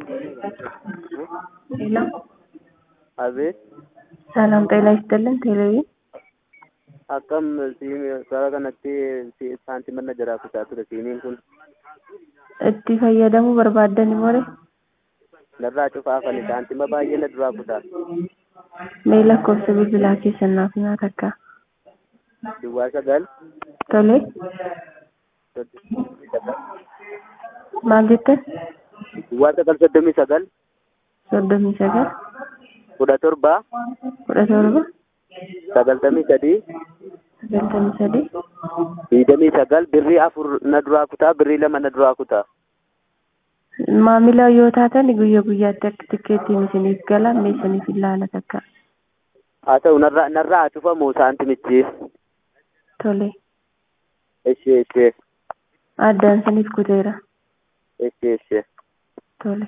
Hello. Abid, Salam ጤና ይስጥልን ቴሌቪዥን akkam karaa kanatti saantii manna jaraa kutaa ture siiniin kun itti fayyadamuu barbaaddan immoo narraa cufaafani saantima baay'ee na duraa kutaa mee lakkoofsa bilbilaa keessan naaf himaa takka. duwwaa 9 Tole. Maal jettan? duwwaa 939 39 17 17 93 93 29 birrii 4 na duraa kutaa birrii 2 na duraa kutaa maamila yoo taatan guyyaa guyyaatti akka tikeettiin isiniif gala mee isiniif ilaala takka. haa ta'u narraa cufamu saantimichi. Tole. Ishee Addaan isiniif kuteera. ishee Tole.